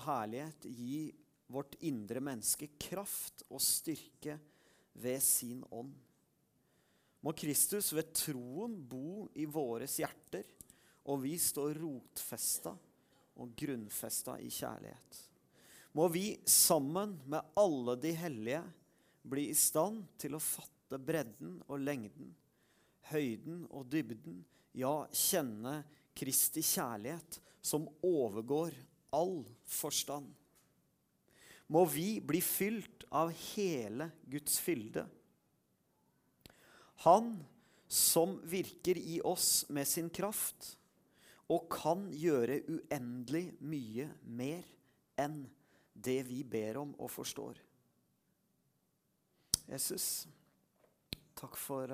herlighet gi vårt indre menneske kraft og styrke ved sin ånd. Må Kristus ved troen bo i våres hjerter, og vi stå rotfestet og grunnfestet i kjærlighet. Må vi sammen med alle de hellige bli i stand til å fatte bredden og lengden, høyden og dybden, ja, kjenne Kristi kjærlighet som overgår all forstand. Må vi bli fylt av hele Guds fylde. Han som virker i oss med sin kraft, og kan gjøre uendelig mye mer enn det vi ber om og forstår. Jesus, takk for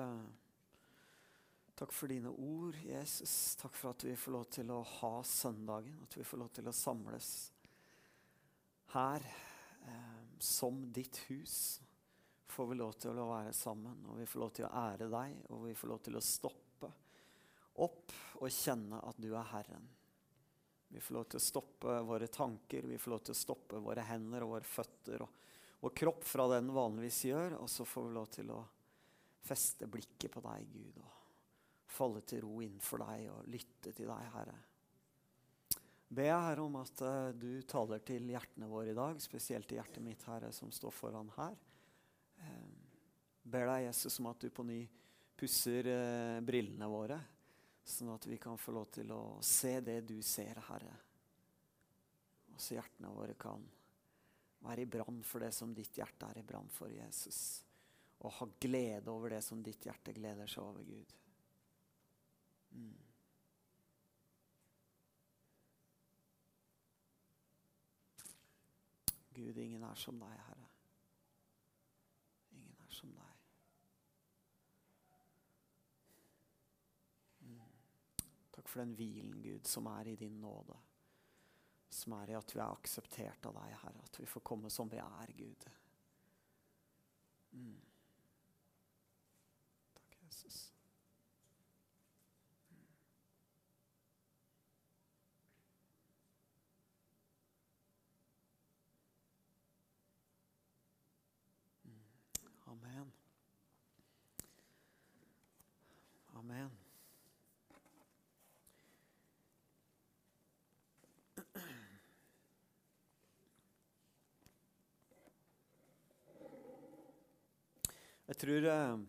dine ord, Jesus. Takk for at vi får lov til å ha søndagen, at vi får lov til å samles her som ditt hus. Får vi lov til å være sammen, og vi får lov til å ære deg, og vi får lov til å stoppe opp og kjenne at du er Herren. Vi får lov til å stoppe våre tanker, vi får lov til å stoppe våre hender og våre føtter og vår kropp fra den vanligvis gjør, og så får vi lov til å feste blikket på deg, Gud, og falle til ro innenfor deg og lytte til deg, Herre. Be jeg, Herre, om at du taler til hjertene våre i dag, spesielt til hjertet mitt, Herre, som står foran her. Ber deg, Jesus, om at du på ny pusser brillene våre, sånn at vi kan få lov til å se det du ser, Herre. Og så hjertene våre kan være i brann for det som ditt hjerte er i brann for, Jesus. Og ha glede over det som ditt hjerte gleder seg over, Gud. Gud, ingen er som deg, Herre. Ingen er som deg. Takk for den hvilen, Gud, som er i din nåde. Som er i at vi er akseptert av deg, Herre. At vi får komme som vi er, Gud. Takk, Jesus. Amen. Amen. Jeg tror,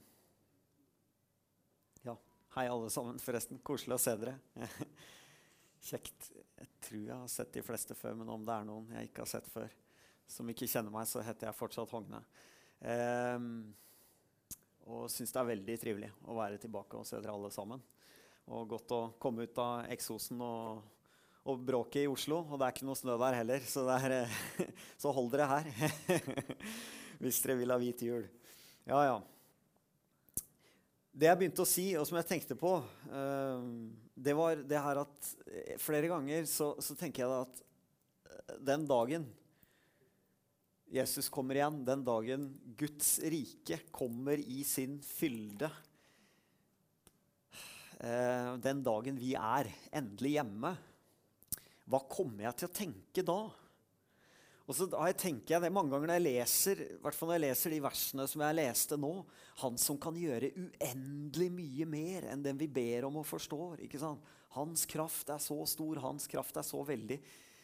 hei alle sammen forresten, koselig å se dere. Kjekt, jeg tror jeg har sett de fleste før, men om det er noen jeg ikke har sett før, som ikke kjenner meg, så heter jeg fortsatt Hogne. Og synes det er veldig trivelig å være tilbake og se dere alle sammen. Og godt å komme ut av eksosen og bråket i Oslo, og det er ikke noe snø der heller, så, så hold dere her, hvis dere vil ha hvit jul. Ja. Det jeg begynte å si, og som jeg tenkte på, det var det her at flere ganger så tenker jeg da at den dagen Jesus kommer igjen, den dagen Guds rike kommer i sin fylde, den dagen vi er endelig hjemme, hva kommer jeg til å tenke da? Og så tenker jeg det mange ganger når jeg leser, i hvert fall når jeg leser de versene som jeg leste nå, han som kan gjøre uendelig mye mer enn den vi ber om og forstår, ikke sant? Hans kraft er så stor, hans kraft er så veldig.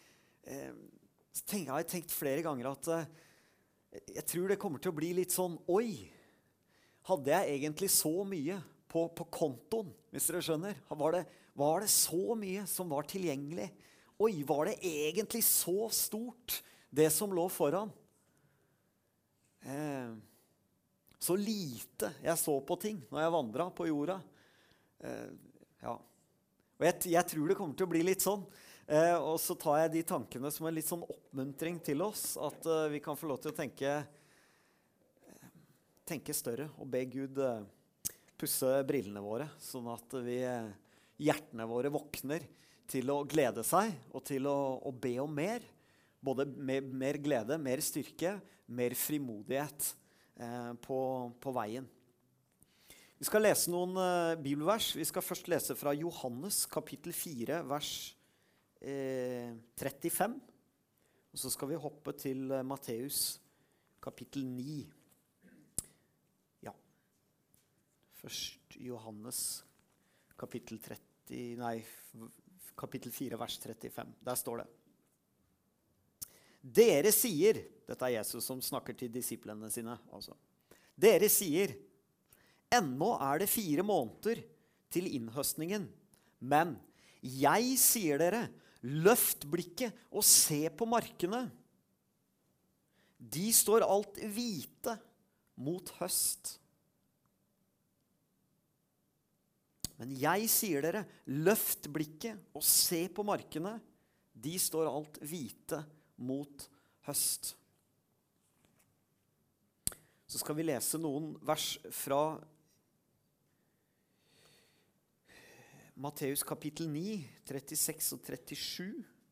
Så har jeg tenkt flere ganger at jeg tror det kommer til å bli litt sånn, oi, hadde jeg egentlig så mye på kontoen, hvis dere skjønner? Var det så mye som var tilgjengelig? Oi, var det egentlig så stort? Det som lå foran. Så lite jeg så på ting når jeg vandret på jorda. Og jeg tror det kommer til å bli litt sånn. Og så tar jeg de tankene som en litt sånn oppmuntring til oss, at vi kan få lov til å tenke større og be Gud pusse brillene våre, sånn at hjertene våre våkner til å glede seg og til å be om mer. Både mer glede, mer styrke, mer frimodighet på veien. Vi skal lese noen bibelvers. Vi skal først lese fra Johannes kapittel 4, vers 35. Og så skal vi hoppe til Matteus kapittel 9. Ja. Først Johannes kapittel 4, vers 35. Der står det. Dere sier, dette er Jesus som snakker til disiplene sine, altså. Dere sier, ennå er det 4 måneder til innhøstningen, men jeg sier dere, løft blikket og se på markene. De står alt hvite mot høst. Men jeg sier dere, løft blikket og se på markene. De står alt hvite mot høst. Så skal vi lese noen vers fra Matteus kapittel 9, 36 og 37.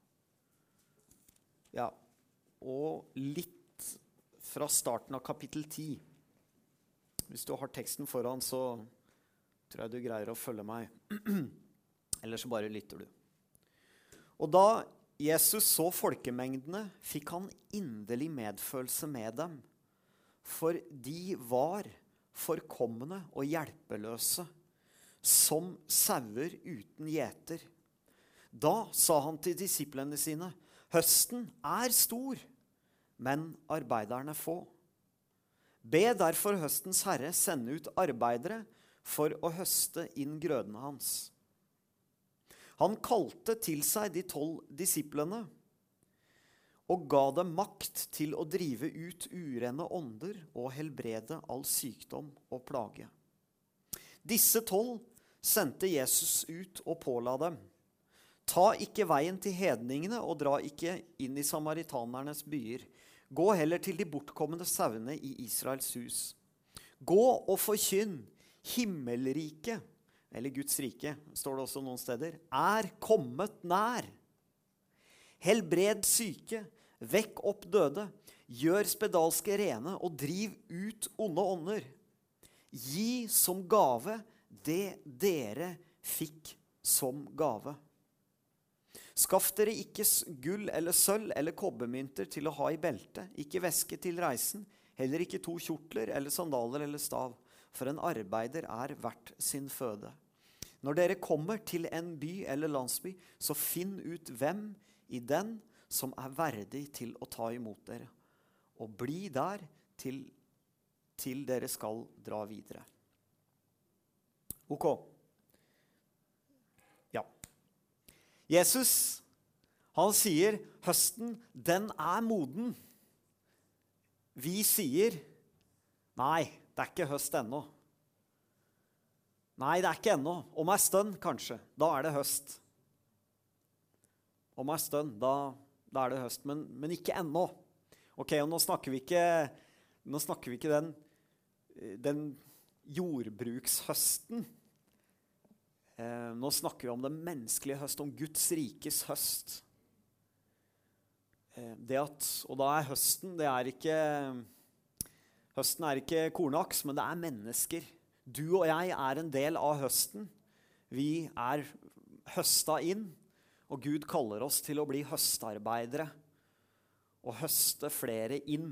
Ja, og litt fra starten av kapittel 10. Hvis du har teksten foran, så tror jeg du greier å følge meg. Eller så bare lytter du. Og da Jesus så folkemengdene, fikk han inderlig medfølelse med dem, for de var forkomne og hjelpeløse, som sauer uten gjeter. Da sa han til disiplene sine, høsten er stor, men arbeiderne få. Be derfor høstens herre sende ut arbeidere for å høste inn grødene hans. Han kalte til seg de 12 disiplene og ga dem makt til å drive ut urene ånder og helbrede all sykdom og plage. Disse 12 sendte Jesus ut og påla dem. Ta ikke veien til hedningene og dra ikke inn i samaritanernes byer. Gå heller til de bortkommende sauene i Israels hus. Gå og forkynn, himmelriket, eller Guds rike, står det også noen steder, er kommet nær. Helbred syke, vekk opp døde, gjør spedalske rene og driv ut onde ånder. Gi som gave det dere fikk som gave. Skaff dere ikke gull eller sølv eller kobbermynter til å ha i beltet, ikke veske til reisen, heller ikke 2 kjortler eller sandaler eller stav, for en arbeider er verdt sin føde. Når dere kommer til en by eller landsby, så finn ut hvem i den som er verdig til å ta imot dere, og bli der til dere skal dra videre. Ok. Ja. Jesus, han sier, høsten, den er moden. Vi sier, nei, det er ikke høst ennå. Nei, det er ikke ennå. Om en stund, kanskje. Da er det høst. Om en stund, da er det høst, men ikke ennå. Ok, og nå snakker vi ikke den jordbrukshøsten. Nå snakker vi om den menneskelige høst, om Guds rikes høst. Og da er høsten, høsten er ikke kornaks, men det er mennesker. Du og jeg er en del av høsten. Vi er høsta inn, og Gud kaller oss til å bli høstarbeidere og høste flere inn.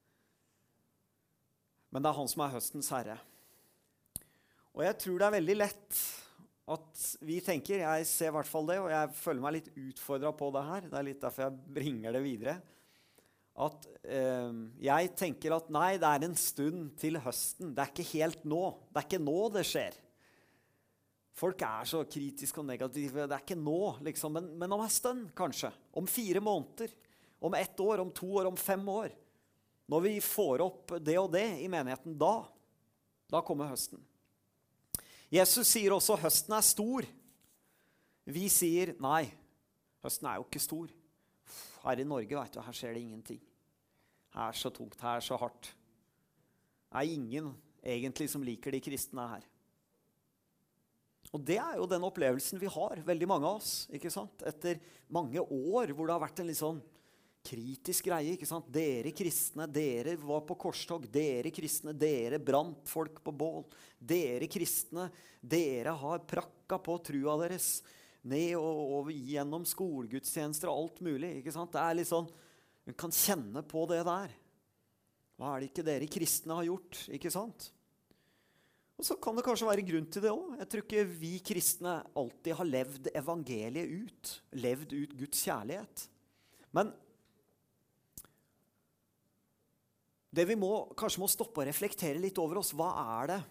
Men det er han som er høstens herre. Og jeg tror det er veldig lett at vi tenker, jeg ser i hvert fall det, og jeg føler meg litt utfordret på det her, det er litt derfor jeg bringer det videre, at jeg tenker at nei, det er en stund til høsten, det er ikke helt nå, det er ikke nå det skjer. Folk er så kritiske og negative, det er ikke nå, liksom, men om en stund kanskje, om 4 måneder, om 1 år, om 2 år, om 5 år, når vi får opp det og det i menigheten, da kommer høsten. Jesus sier også, høsten er stor. Vi sier, nei, høsten er jo ikke stor. Her i Norge, vet du, her skjer det ingenting. Her er så tungt, her er så hardt. Det er ingen egentlig som liker de kristne her. Og det er jo den opplevelsen vi har, veldig mange av oss, ikke sant? Etter mange år hvor det har vært en litt sånn kritisk greie, ikke sant? Dere kristne, dere var på korstog, dere kristne, dere brant folk på bål, dere kristne, dere har prakka på trua deres, ned og gjennom skolegudstjenester og alt mulig, ikke sant? Det er litt sånn, Hun kan kjenne på det der. Hva er det ikke dere kristne har gjort, ikke sant? Og så kan det kanskje være grunn til det også. Jeg tror ikke vi kristne alltid har levd evangeliet ut. Levd ut Guds kjærlighet. Men det vi kanskje må stoppe og reflektere litt over oss. Hva er det?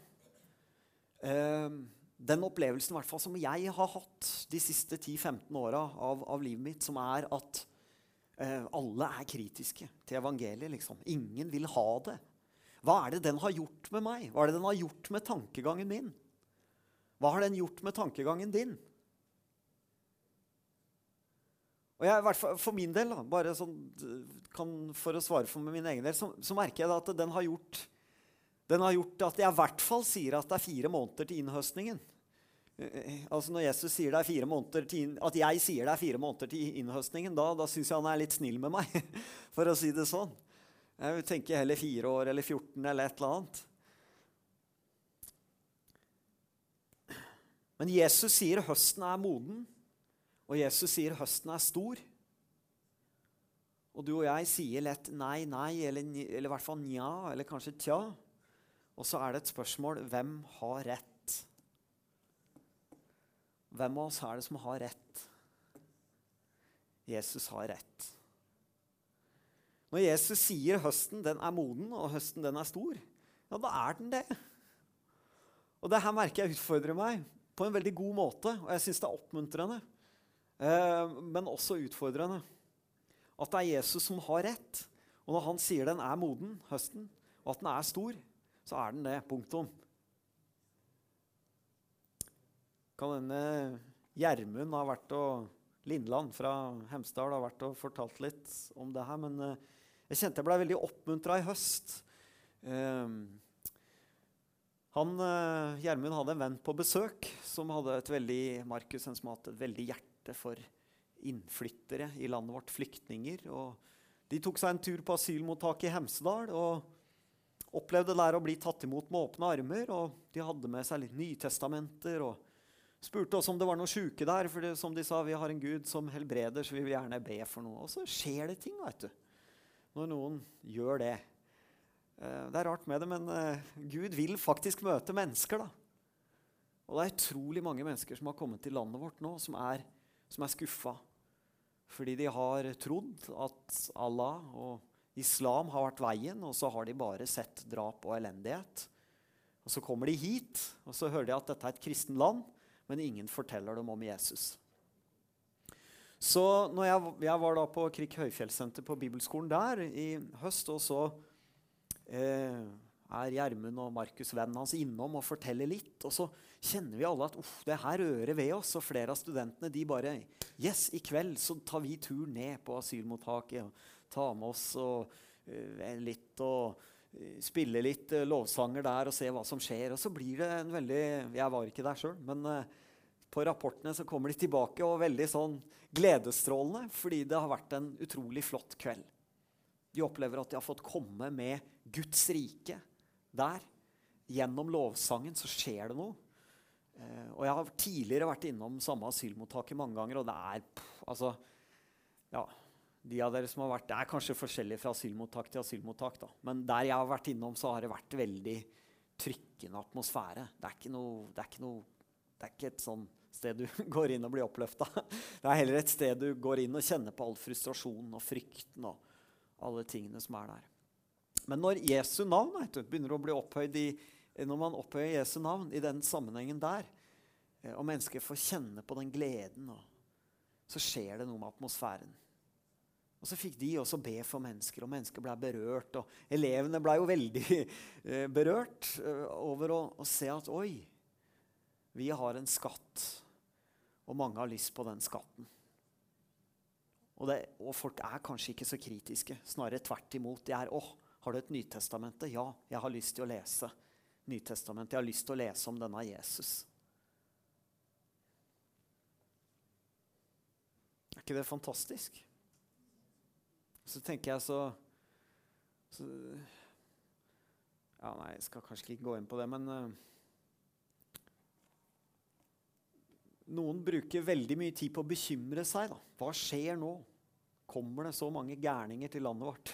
Den opplevelsen i hvert fall som jeg har hatt de siste 10-15 årene av livet mitt, som er at alle er kritiske til evangeliet, liksom. Ingen vil ha det. Hva er det den har gjort med meg? Hva er det den har gjort med tankegangen min? Hva har den gjort med tankegangen din? Og jeg, i hvert fall for min del, bare sånn, for å svare for min egen del, så merker jeg da at den har gjort at jeg i hvert fall sier at det er 4 måneder til innhøstningen. Altså når Jesus sier det er 4 måneder at jeg sier det er 4 måneder til innhøstningen, da synes jeg han er litt snill med meg, for å si det sånn. Jeg vil tenke heller 4 år eller 14 eller et eller annet. Men Jesus sier høsten er moden, og Jesus sier høsten er stor. Og du og jeg sier lett nei, eller i hvert fall nja, eller kanskje tja. Og så er det et spørsmål, hvem har rett? Hvem av oss er det som har rett? Jesus har rett. Når Jesus sier høsten den er moden, og høsten den er stor, ja, da er den det. Og det her merker jeg utfordrer meg på en veldig god måte, og jeg synes det er oppmuntrende, men også utfordrende. At det er Jesus som har rett, og når han sier den er moden, høsten, og at den er stor, så er den det, punktum. Kan denne Gjermund ha vært Lindland fra Hemsedal har vært og fortalt litt om det her, men jeg kjente jeg ble veldig oppmuntret i høst. Gjermund hadde en venn på besøk som hadde Markus, som hadde et veldig hjerte for innflyttere i landet vårt, flyktninger. Og de tok seg en tur på asylmottaket i Hemsedal og opplevde der å bli tatt imot med åpne armer. Og de hadde med seg litt nytestamenter og spurte oss om det var noe syke der, for som de sa, vi har en Gud som helbreder, så vi vil gjerne be for noe. Og så skjer det ting, vet du, når noen gjør det. Det er rart med det, men Gud vil faktisk møte mennesker, da. Og det er utrolig mange mennesker som har kommet til landet vårt nå, som er skuffet. Fordi de har trodd at Allah og islam har vært veien, og så har de bare sett drap og elendighet. Og så kommer de hit, og så hører de at dette er et kristen land, men ingen forteller dem om Jesus. Så når jeg var da på Krik Høyfjellssenter på Bibelskolen der i høst, og så er Gjermund og Markus vennen hans innom og forteller litt, og så kjenner vi alle at det her rører ved oss, og flere av studentene de bare, yes, i kveld så tar vi tur ned på asylmottaket og tar med oss litt og spille litt lovsanger der og se hva som skjer, og så blir det en veldig, jeg var ikke der selv, men på rapportene så kommer de tilbake og veldig sånn gledesstrålende, fordi det har vært en utrolig flott kveld. De opplever at de har fått komme med Guds rike der. Gjennom lovsangen så skjer det noe. Og jeg har tidligere vært innom samme asylmottaket mange ganger, og det er, de av dere som har vært, det er kanskje forskjellig fra asylmottak til asylmottak, da. Men der jeg har vært innom, så har det vært veldig trykkende atmosfære. Det er ikke et sånn sted du går inn og blir oppløftet. Det er heller et sted du går inn og kjenner på all frustrasjonen og frykten og alle tingene som er der. Men når Jesu navn begynner å bli opphøyd når man opphøyer Jesu navn i den sammenhengen der, og mennesker får kjenne på den gleden, så skjer det noe med atmosfæren. Og så fikk de også be for mennesker, og mennesker ble berørt, og elevene ble jo veldig berørt over å se at, oi, vi har en skatt, og mange har lyst på den skatten. Og folk er kanskje ikke så kritiske, snarere tvert imot. De er, har du et Nytestamentet? Ja, jeg har lyst til å lese Nytestamentet. Jeg har lyst til å lese om denne Jesus. Er ikke det fantastisk? Så tenker jeg nei, jeg skal kanskje ikke gå inn på det, men noen bruker veldig mye tid på å bekymre seg, da. Hva skjer nå? kommer det så mange gærninger til landet vårt.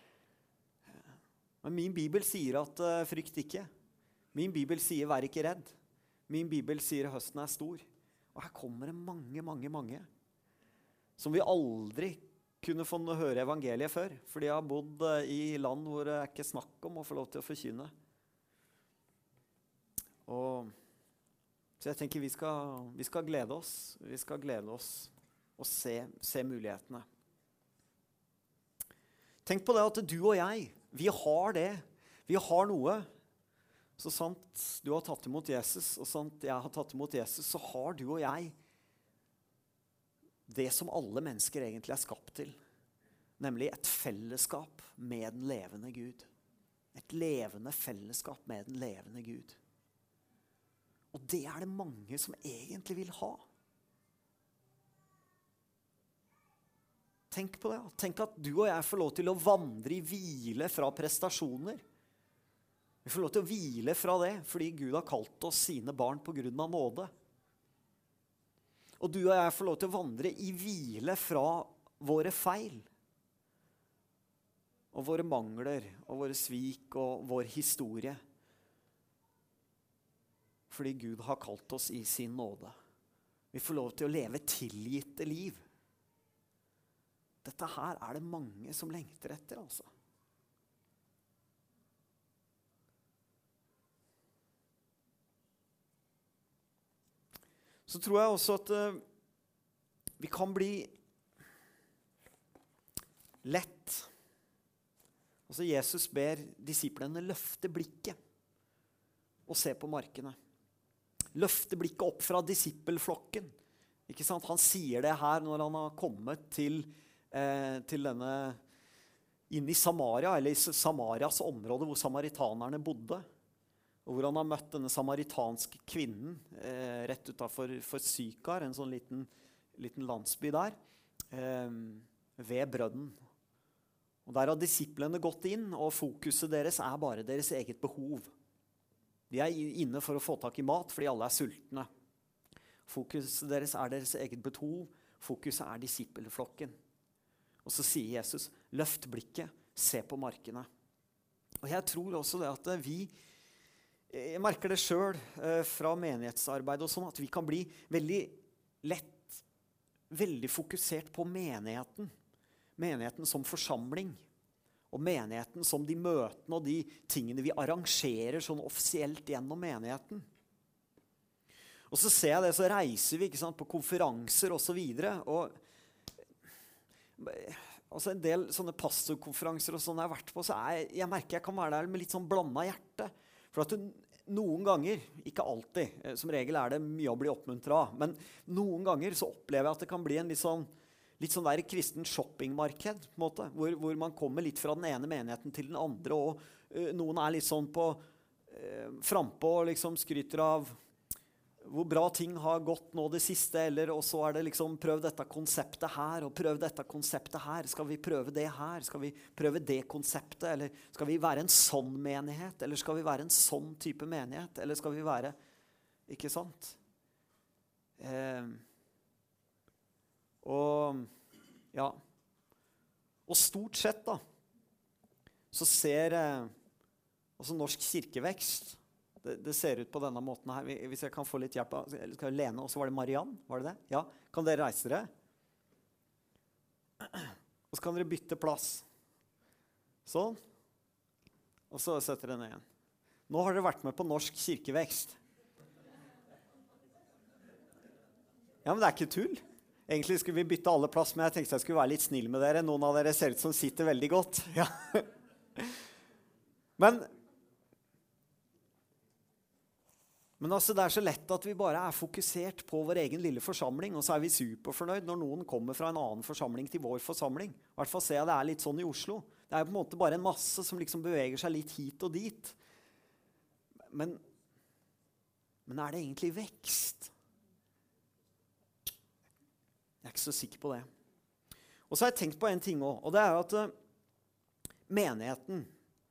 Men min Bibel sier at frykt ikke. Min Bibel sier vær ikke redd. Min Bibel sier høsten stor. Og her kommer det mange som vi aldri kunne få høre evangeliet før, for de har bodd i land hvor det ikke snakk om å få lov til å forkynne. Så jeg tenker vi skal glede oss. Vi skal glede oss og se mulighetene. Tenk på det at du og jeg, vi har det. Vi har noe. Så sant du har tatt imot Jesus, og sant jeg har tatt imot Jesus, så har du og jeg det som alle mennesker egentlig er skapt til. Nemlig et fellesskap med den levende Gud. Et levende fellesskap med den levende Gud. Og det er det mange som egentlig vil ha. Tenk på det. Tenk at du og jeg får lov til å vandre i hvile fra prestasjoner. Vi får lov til å hvile fra det, fordi Gud har kalt oss sine barn på grunn av nåde. Og du og jeg får lov til å vandre i hvile fra våre feil. Og våre mangler, og våre svik, og vår historie. Fordi Gud har kalt oss i sin nåde. Vi får lov til å leve tilgitte liv. Dette her er det mange som lengter etter, altså. Så tror jeg også at vi kan bli lett. Altså Jesus ber disiplene løfte blikket og se på markene. Løfte blikket opp fra disippelflokken. Ikke sant? Han sier det her når han har kommet til denne inn i Samaria, eller i Samarias område hvor samaritanerne bodde. Og hvor han har møtt denne samaritanske kvinnen rett utenfor Sykar, en sånn liten landsby der, ved brønnen. Og der har disiplene gått inn, og fokuset deres er bare deres eget behov. De er inne for å få tak i mat, fordi alle er sultne. Fokuset deres er deres eget behov, fokuset er disippelflokken. Og så sier Jesus, løft blikket, se på markene. Og jeg tror også det at jeg merker det selv fra menighetsarbeid og sånn, at vi kan bli veldig lett, veldig fokusert på menigheten. Menigheten som forsamling, og menigheten som de møtene og de tingene vi arrangerer sånn offisielt gjennom menigheten. Og så ser jeg det, så reiser vi, ikke sant, på konferanser og så videre, og altså en del sånne pastorkonferanser og sånn jeg har vært på, så jeg merker jeg kan være der med litt sånn blandet hjerte. For at noen ganger, ikke alltid, som regel er det mye å bli oppmuntret av, men noen ganger så opplever jeg at det kan bli en litt sånn der kristen shoppingmarked, på en måte, hvor man kommer litt fra den ene menigheten til den andre, og noen er litt sånn frempå og liksom skryter av hvor bra ting har gått nå det siste, eller og så er det liksom prøv dette konseptet her, og prøv dette konseptet her, skal vi prøve det her, skal vi prøve det konseptet, eller skal vi være en sånn menighet, eller skal vi være en sånn type menighet, eller skal vi være, ikke sant? Og stort sett da, så ser altså Norsk Kirkevekst, det ser ut på denne måten her. Hvis jeg kan få litt hjelp av, skal jeg Lene, og så var det Mariann, var det det? Ja, kan dere reise dere? Og så kan dere bytte plass. Sånn. Og så setter dere ned igjen. Nå har dere vært med på Norsk Kirkevekst. Ja, men det er ikke tull. Egentlig skulle vi bytte alle plass, men jeg tenkte jeg skulle være litt snill med dere. Noen av dere ser ut som sitter veldig godt. Ja. Men altså, det er så lett at vi bare er fokusert på vår egen lille forsamling, og så er vi superfornøyd når noen kommer fra en annen forsamling til vår forsamling. I hvert fall ser jeg det er litt sånn i Oslo. Det er på en måte bare en masse som liksom beveger seg litt hit og dit. Men er det egentlig vekst? Jeg er ikke så sikker på det. Og så har jeg tenkt på en ting også, og det er jo at menigheten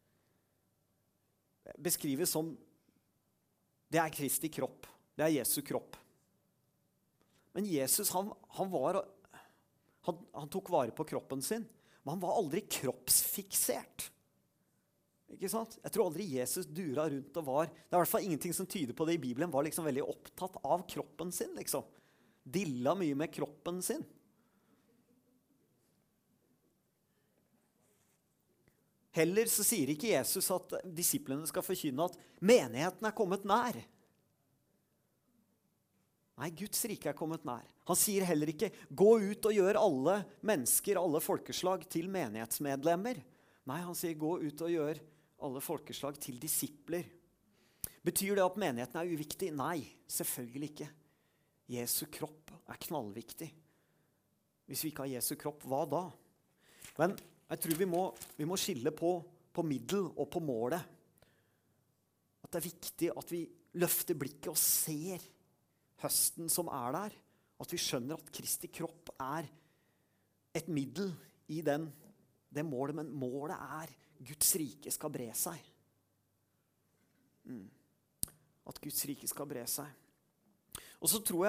beskrives som det er Kristi kropp. Det er Jesu kropp. Men Jesus, han Han tok vare på kroppen sin, men han var aldri kroppsfiksert. Ikke sant? Jeg tror aldri Jesus dura rundt og var, det er i hvert fall ingenting som tyder på det i Bibelen, var liksom veldig opptatt av kroppen sin, liksom. Dilla mye med kroppen sin. Heller så sier ikke Jesus at disiplene skal forkynne at menigheten er kommet nær. Nei, Guds rike er kommet nær. Han sier heller ikke, gå ut og gjør alle mennesker, alle folkeslag til menighetsmedlemmer. Nei, han sier, gå ut og gjør alle folkeslag til disipler. Betyr det at menigheten er uviktig? Nei, selvfølgelig ikke. Jesu kropp er knallviktig. Hvis vi ikke har Jesu kropp, hva da? Men jeg tror vi må skille på middel og på målet. At det er viktig at vi løfter blikket og ser høsten som er der. At vi skjønner at Kristi kropp er et middel i det målet, men målet er Guds rike skal bre seg. At Guds rike skal bre seg. Og så tror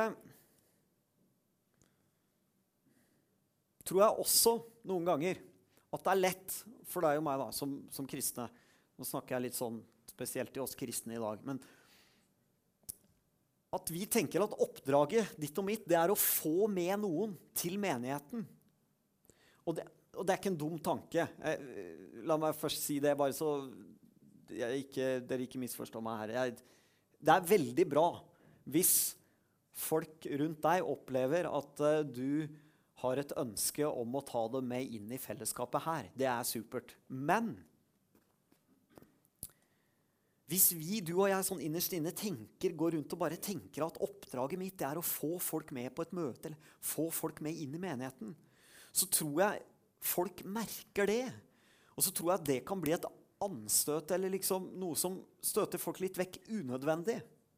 jeg også noen ganger at det er lett for deg og meg da, som kristne. Nå snakker jeg litt sånn spesielt til oss kristne i dag, men at vi tenker at oppdraget ditt og mitt, det er å få med noen til menigheten. Og det er ikke en dum tanke. La meg først si det, bare så dere ikke misforstår meg her. Det er veldig bra hvis folk rundt deg opplever at du har et ønske om å ta det med inn i fellesskapet her. Det er supert. Men hvis du og jeg sånn innerst inne går rundt og bare tenker at oppdraget mitt er å få folk med på et møte, eller få folk med inn i menigheten, så tror jeg folk merker det. Og så tror jeg at det kan bli et anstøt, eller liksom noe som støter folk litt vekk unødvendig.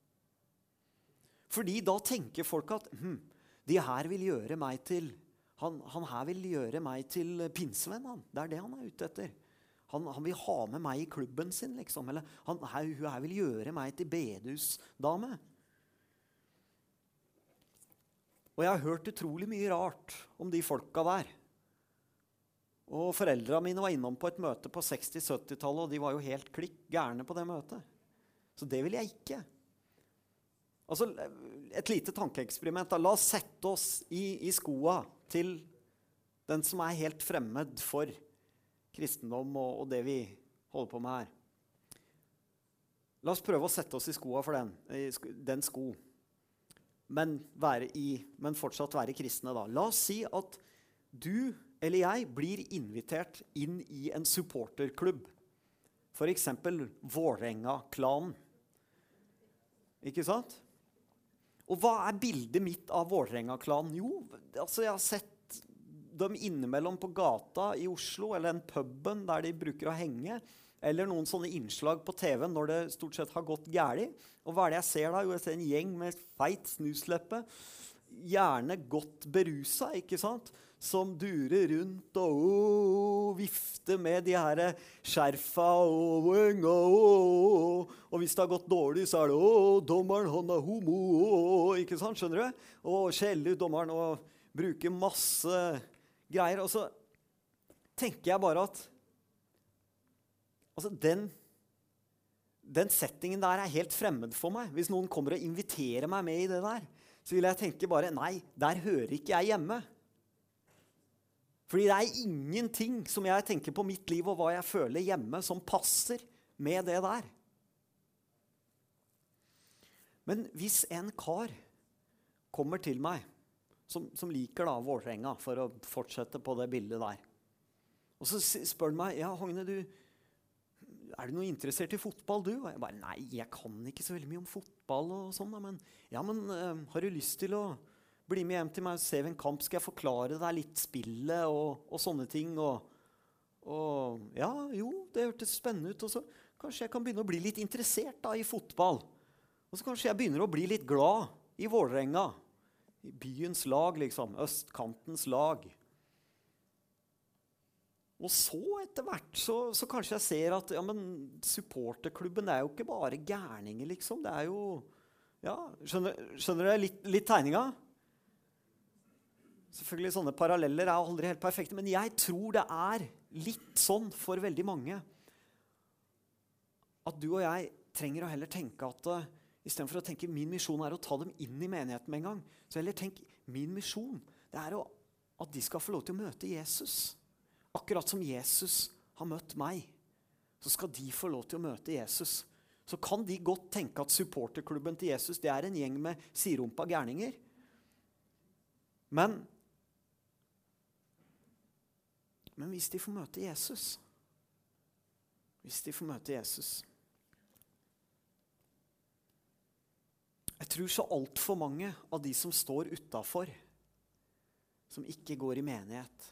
Fordi da tenker folk at de her vil gjøre meg til han her vil gjøre meg til pinsevenn. Det er det han er ute etter. Han vil ha med meg i klubben sin, liksom. Eller hun her vil gjøre meg til bedehusdame. Og jeg har hørt utrolig mye rart om de folka der. Og foreldrene mine var innom på et møte på 60-70-tallet, og de var jo helt klikk gærne på det møtet. Så det vil jeg ikke. Altså, et lite tankeeksperiment. La oss sette oss i skoa til den som er helt fremmed for kristendom og det vi holder på med her. La oss prøve å sette oss i skoa for den sko. Men fortsatt være kristne da. La oss si at du eller jeg blir invitert inn i en supporterklubb. For eksempel Vålerenga-klanen. Ikke sant? Og hva er bildet mitt av Vålerenga-klanen? Jo, altså jeg har sett dem innimellom på gata i Oslo, eller den puben der de bruker å henge, eller noen sånne innslag på TV når det stort sett har gått gærlig. Og hva er det jeg ser da? Jo, jeg ser en gjeng med feit snusleppe, gjerne godt berusa, ikke sant? Som durer rundt og vifter med de her skjerfa og hvis det har gått dårlig, så er det dommeren, han er homo, ikke sant, skjønner du? Og skjeller ut dommeren og bruker masse greier. Og så tenker jeg bare at altså den settingen der er helt fremmed for meg. Hvis noen kommer og inviterer meg med i det der, så vil jeg tenke bare, nei, der hører ikke jeg hjemme. Fordi det er ingenting som jeg tenker på mitt liv og hva jeg føler hjemme som passer med det der. Men hvis en kar kommer til meg, som liker da Vålerenga, for å fortsette på det bildet der, og så spør han meg, ja, Hogne, er du noe interessert i fotball, du? Og jeg bare, nei, jeg kan ikke så veldig mye om fotball og sånn, men har du lyst til å bli med hjem til meg og se en kamp, skal jeg forklare deg litt spillet og sånne ting, og ja, jo, det hørtes spennende ut, og så kanskje jeg kan begynne å bli litt interessert da i fotball, og så kanskje jeg begynner å bli litt glad i Vålerenga, i byens lag liksom, østkantens lag. Og så etter hvert, så kanskje jeg ser at, ja, men supporterklubben er jo ikke bare gærninger liksom, det er jo, ja, skjønner du litt tegninga? Selvfølgelig sånne paralleller er aldri helt perfekte, men jeg tror det er litt sånn for veldig mange at du og jeg trenger å heller tenke at i stedet for å tenke min misjon er å ta dem inn i menigheten med en gang, så heller tenk min misjon, det er at de skal få lov til å møte Jesus. Akkurat som Jesus har møtt meg, så skal de få lov til å møte Jesus. Så kan de godt tenke at supporterklubben til Jesus, det er en gjeng med sirumpa gærninger. Men hvis de får møte Jesus, jeg tror så alt for mange av de som står utenfor, som ikke går i menighet,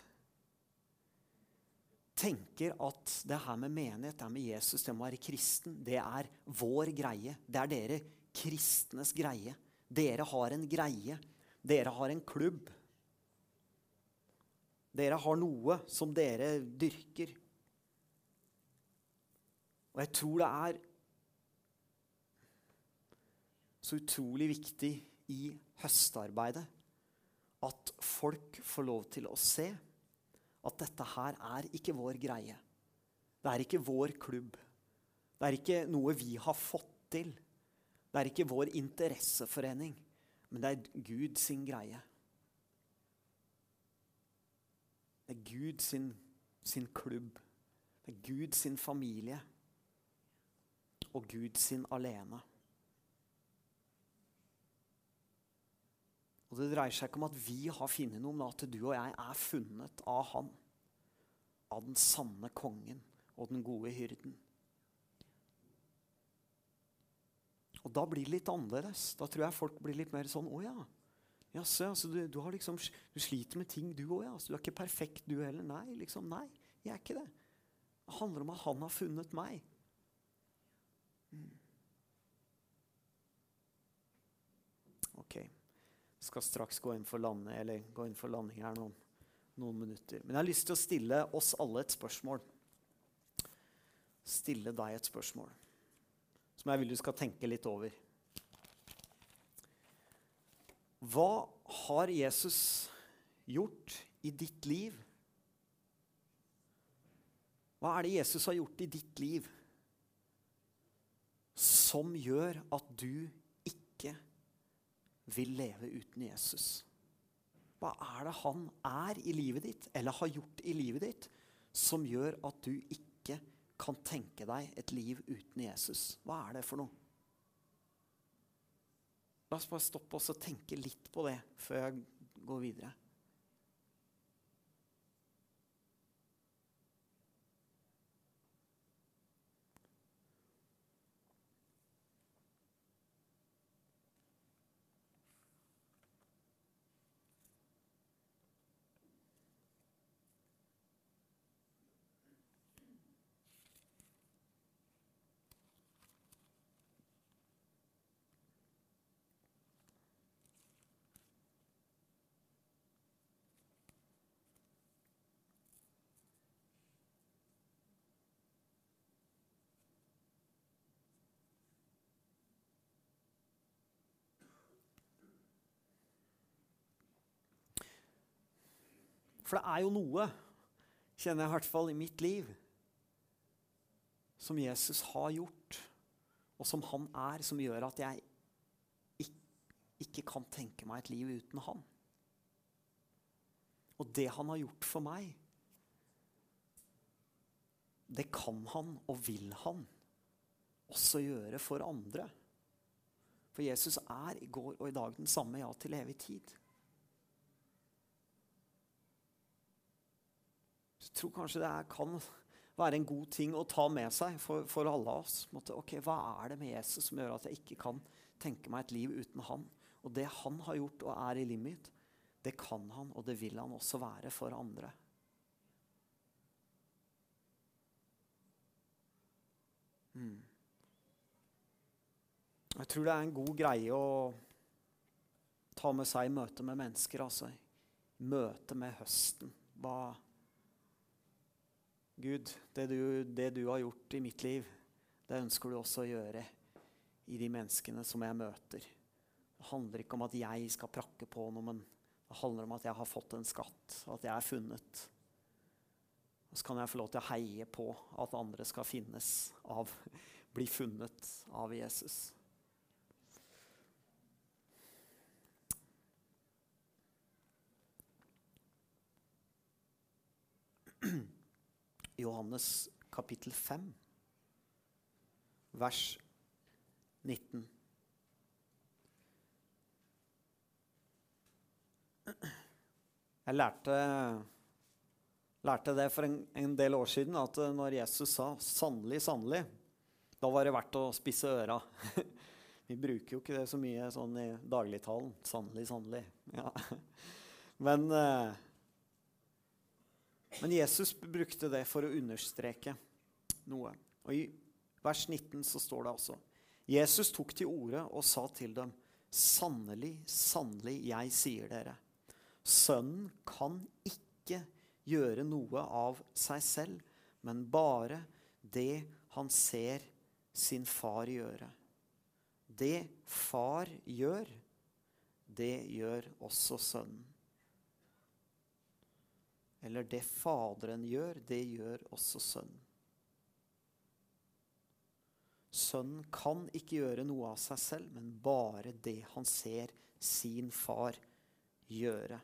tenker at det her med menighet, det her med Jesus, det må være kristen, det er vår greie. Det er dere kristnes greie. Dere har en greie. Dere har en klubb. Dere har noe som dere dyrker. Og jeg tror det er så utrolig viktig i høstarbeidet at folk får lov til å se at dette her er ikke vår greie. Det er ikke vår klubb. Det er ikke noe vi har fått til. Det er ikke vår interesseforening, men det er Gud sin greie. Det er Gud sin klubb. Det er Gud sin familie. Og Gud sin alene. Og det dreier seg ikke om at vi har funnet noe, men at du og jeg er funnet av han. Av den sanne kongen og den gode hyrden. Og da blir det litt annerledes. Da tror jeg folk blir litt mer sånn, jaså, altså du har liksom, du sliter med ting du også, altså, du er ikke perfekt du heller. Nei, jeg er ikke det. Det handler om at han har funnet meg. Ok. Skal straks gå inn for landing her noen minutter. Men jeg har lyst til å stille oss alle et spørsmål. Stille deg et spørsmål. Som jeg vil du skal tenke litt over. Hva har Jesus gjort i ditt liv? Hva er det Jesus har gjort i ditt liv som gjør at du ikke vil leve uten Jesus? Hva er det han er i livet ditt, eller har gjort i livet ditt, som gjør at du ikke kan tenke deg et liv uten Jesus? Hva er det for noe? La oss bare stoppe oss og tenke litt på det før jeg går videre. For det er jo noe, kjenner jeg i hvert fall i mitt liv, som Jesus har gjort, og som han er, som gjør at jeg ikke kan tenke meg et liv uten han. Og det han har gjort for meg, det kan han og vil han også gjøre for andre. For Jesus er i går og i dag den samme, ja, til evig tid. Jeg tror kanskje det kan være en god ting å ta med seg for alle av oss. Ok, hva er det med Jesus som gjør at jeg ikke kan tenke meg et liv uten han? Og det han har gjort og er i livet mitt, det kan han og det vil han også være for andre. Jeg tror det er en god greie å ta med seg i møte med mennesker, altså. Møte med høsten. Gud, det du har gjort i mitt liv, det ønsker du også å gjøre i de menneskene som jeg møter. Det handler ikke om at jeg skal prakke på noe, men det Det handler om at jeg har fått en skatt, at jeg funnet. Og så kan jeg få lov til å heie på at andre skal bli funnet av Jesus. Johannes kapittel 5, vers 19. Jeg lærte det for en del år siden, at når Jesus sa «sannelig, sannelig», da var det verdt å spisse øra. Vi bruker jo ikke det så mye sånn i dagligtalen. Sannelig, sannelig. Ja. Men Jesus brukte det for å understreke noe. Og i vers 19 så står det altså: Jesus tok til orde og sa til dem: «Sannelig, sannelig, jeg sier dere, sønnen kan ikke gjøre noe av seg selv, men bare det han ser sin far gjøre. Det far gjør, det gjør også sønnen. Eller det faderen gjør, det gjør også sønnen. Sønnen kan ikke gjøre noe av seg selv, men bare det han ser sin far gjøre.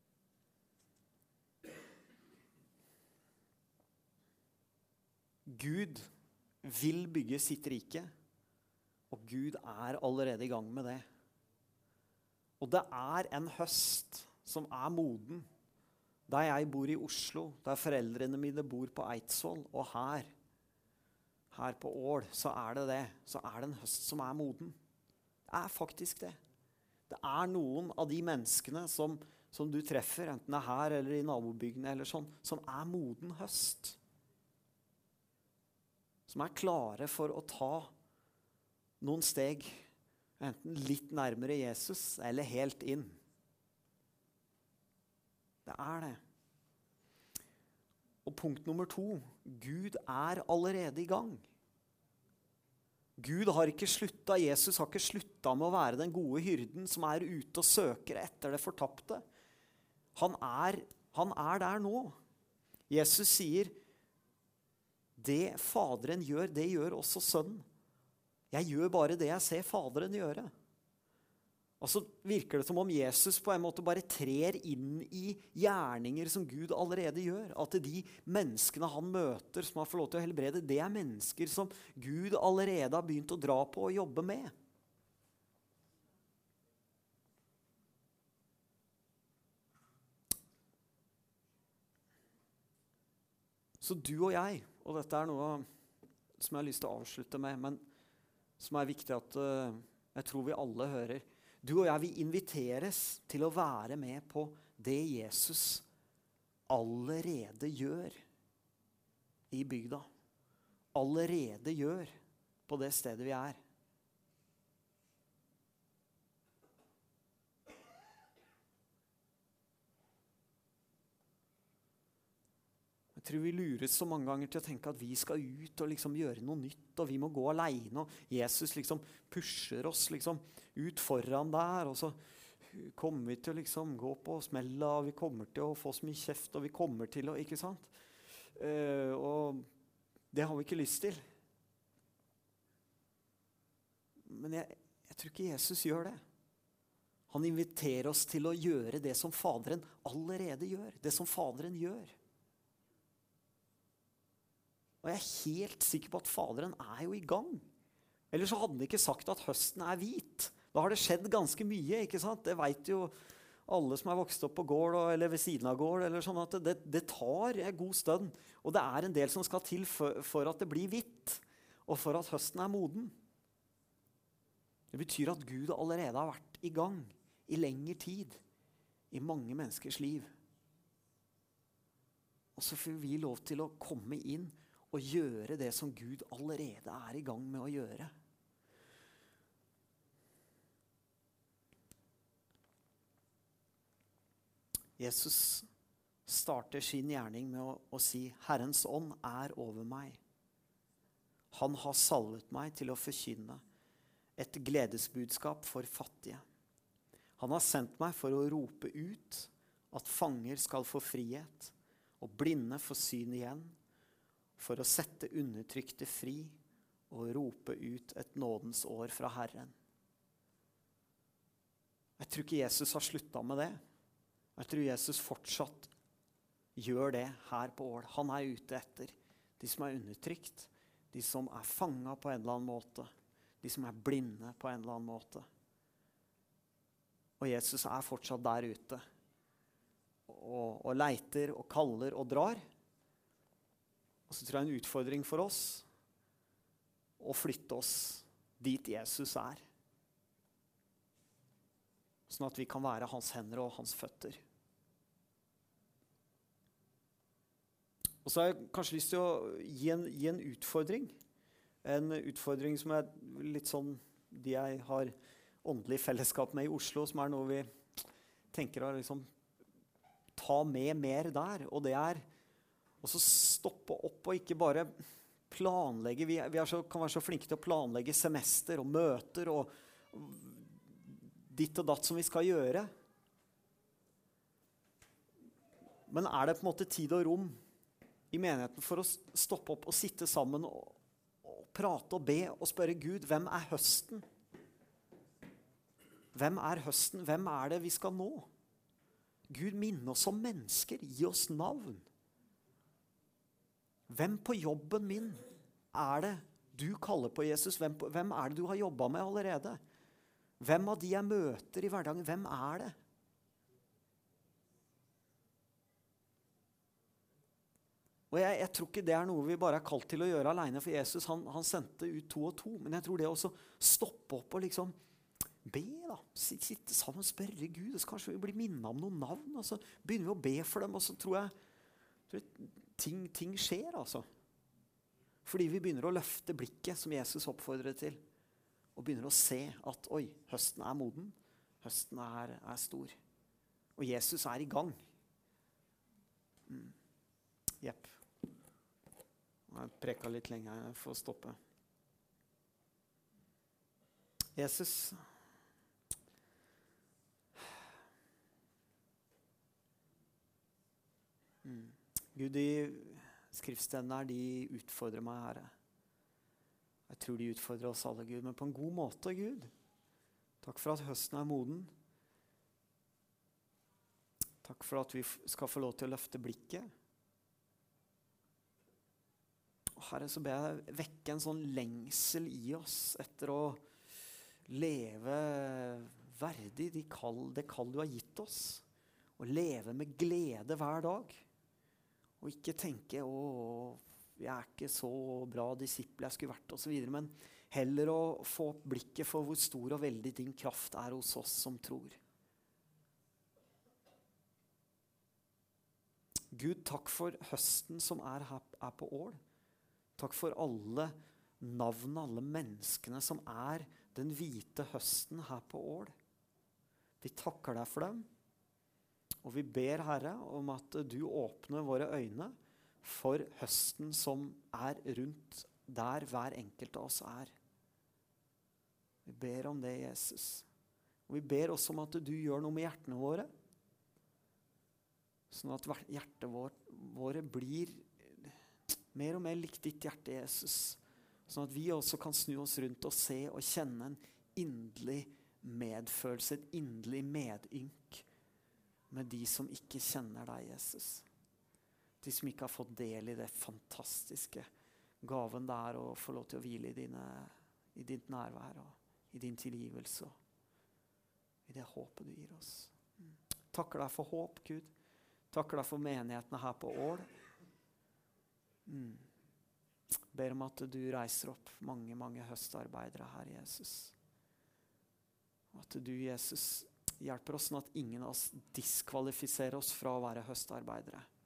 Gud vil bygge sitt rike, og Gud er allerede i gang med det. Og det er en høst som er moden. Der jeg bor i Oslo, der foreldrene mine bor på Eidsvoll, og her på Ål, så er det en høst som er moden. Det er faktisk det. Det er noen av de menneskene som du treffer, enten det er her eller i nabobygdene eller sånn, som er moden høst. Som er klare for å ta noen steg, enten litt nærmere Jesus eller helt inn. Det er det. Og punkt nummer 2, Gud er allerede i gang. Gud har ikke sluttet, Jesus har ikke sluttet med å være den gode hyrden som er ute og søker etter det fortapte. Han er der nå. Jesus sier: det faderen gjør, det gjør også sønnen. Jeg gjør bare det jeg ser faderen gjøre. Og så virker det som om Jesus på en måte bare trer inn i gjerninger som Gud allerede gjør. At de menneskene han møter som han får lov til å helbrede, det er mennesker som Gud allerede har begynt å dra på og jobbe med. Så du og jeg, og dette er noe som jeg har lyst til å avslutte med, men som er viktig at jeg tror vi alle hører. Du og jeg, vi inviteres til å være med på det Jesus allerede gjør i bygda. Allerede gjør på det stedet vi er. Jeg tror vi lurer så mange ganger til å tenke at vi skal ut og liksom gjøre noe nytt, og vi må gå alene, og Jesus liksom pusher oss liksom ut foran der, og så kommer vi til å liksom gå på smella, og vi kommer til å få så mye kjeft, og vi kommer til å, ikke sant? Og det har vi ikke lyst til. Men jeg tror ikke Jesus gjør det. Han inviterer oss til å gjøre det som Faderen allerede gjør, det som Faderen gjør. Og jeg er helt sikker på at Faderen er jo i gang. Ellers så hadde han ikke sagt at høsten er hvit. Da har det skjedd ganske mye, ikke sant? Det vet jo alle som er vokst opp på gård eller ved siden av gård, eller sånn at det tar en god stund. Og det er en del som skal til for at det blir hvitt, og for at høsten er moden. Det betyr at Gud allerede har vært i gang i lengre tid i mange menneskers liv. Og så får vi lov til å komme inn og gjøre det som Gud allerede er i gang med å gjøre. Jesus starter sin gjerning med å si: Herrens ånd er over meg. Han har salvet meg til å forkynne et gledesbudskap for fattige. Han har sendt meg for å rope ut at fanger skal få frihet, og blinde få syn igjen, for å sette undertrykte fri og rope ut et nådens år fra Herren. Jeg tror ikke Jesus har sluttet med det. Jeg tror Jesus fortsatt gjør det her på Ål. Han er ute etter de som er undertrykt, de som er fanget på en eller annen måte, de som er blinde på en eller annen måte. Og Jesus er fortsatt der ute og leiter og kaller og drar. Og så tror jeg en utfordring for oss å flytte oss dit Jesus er. Sånn at vi kan være hans hender og hans føtter. Og så har jeg kanskje lyst til å gi en utfordring. En utfordring som er litt sånn de jeg har åndelig fellesskap med i Oslo, som er noe vi tenker å liksom ta med mer der. Og det er å stoppe opp og ikke bare planlegge. Vi kan være så flinke til å planlegge semester og møter og ditt og datt som vi skal gjøre. Men er det på en måte tid og rom i menigheten for å stoppe opp og sitte sammen og prate og be og spørre Gud, hvem er høsten? Hvem er høsten? Hvem er det vi skal nå? Gud, minne oss som mennesker, gi oss navn. Hvem på jobben min er det du kaller på, Jesus? Hvem er det du har jobbet med allerede? Hvem av de jeg møter i hverdagen, hvem er det? Og jeg tror ikke det er noe vi bare er kalt til å gjøre alene, for Jesus han sendte ut 2 og 2, men jeg tror det også stoppe opp og liksom be da, sitte sammen og spørre Gud, og så kanskje vi blir minnet om noen navn, og så begynner vi å be for dem, og så tror jeg ting skjer altså. Fordi vi begynner å løfte blikket som Jesus oppfordrer til, og begynner å se at, oi, høsten er moden, høsten er stor, og Jesus er i gang. Jepp. Jeg preker litt lenger for å stoppe. Jesus, Gud, de skriftstedene her, de utfordrer meg, Herre. Jeg tror de utfordrer oss alle, Gud, men på en god måte, Gud. Takk for at høsten er moden. Takk for at vi skal få lov til å løfte blikket. Herre, så ber jeg vekke en sånn lengsel i oss etter å leve verdig det kall du har gitt oss. Å leve med glede hver dag. Og ikke tenke, jeg er ikke så bra disippel jeg skulle vært, og så videre, men heller å få opp blikket for hvor stor og veldig din kraft er hos oss som tror. Gud, takk for høsten som er på Ål. Takk for alle navnene, alle menneskene som er den hvite høsten her på Ål. Vi takker deg for dem, og vi ber, Herre, om at du åpner våre øyne for høsten som er rundt der hver enkelt av oss er. Vi ber om det, Jesus. Og vi ber også om at du gjør noe med hjertene våre, sånn at hjertet våre blir mer og mer likt ditt hjerte, Jesus. Sånn at vi også kan snu oss rundt og se og kjenne en inderlig medfølelse, et inderlig medynk med de som ikke kjenner deg, Jesus. De som ikke har fått del i det fantastiske gaven det er å få lov til å hvile i ditt nærvær og i din tilgivelse og i det håpet du gir oss. Takker deg for håp, Gud. Takker deg for menighetene her på Ål. Ber om at du reiser opp mange høstarbeidere her, Jesus. Og at du, Jesus, hjelper oss sånn at ingen av oss diskvalifiserer oss fra å være høstarbeidere.